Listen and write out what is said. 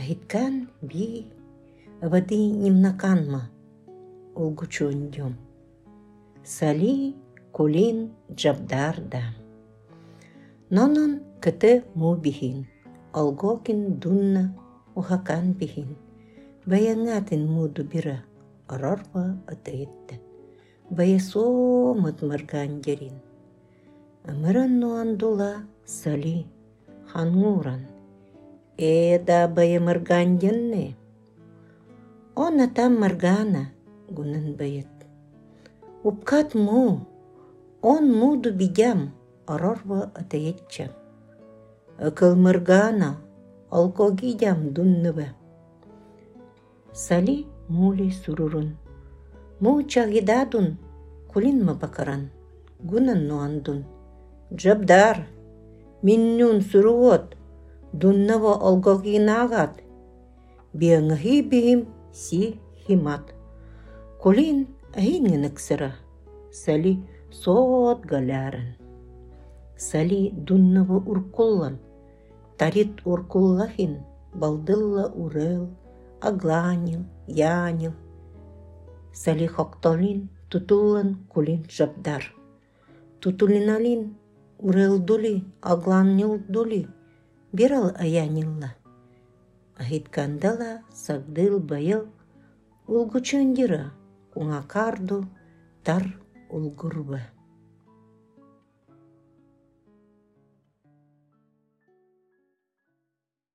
Ахиткан би авады немнаканма улгучундем. Сали кулин джабдарда. Нонон кыты му бихин, алгокин дунна ухакан бихин. Баянгатын муду бира, арарва атаетта. Баясомыт марган дерин. Амыран нуандула сали хангуран. Да бая марган денне. Он атам маргана гунан баят. Упкат му, он муду бидям, арарва атаетча. Акыл маргана, алко гидям дунныве. Сали мули сурурун. Му чагидадун, кулин ма бакаран, гунан нуандун. Джабдар, миннун суруот, дуннава алко гинагат. Биангахи бихим си химат. Кулин ахингенек сыра. Сали соот галяран. Сали дуннава уркуллан. Тарит уркуллахин, балдылла урел, агланил, янил. Сали хоктолин, тутуллан кулин жабдар. Тутулиналин, урел дули, агланил дули, бирал аянилла. Ахиткандала сагдыл байыл, улгучундира, уңакарду, тар улгурба.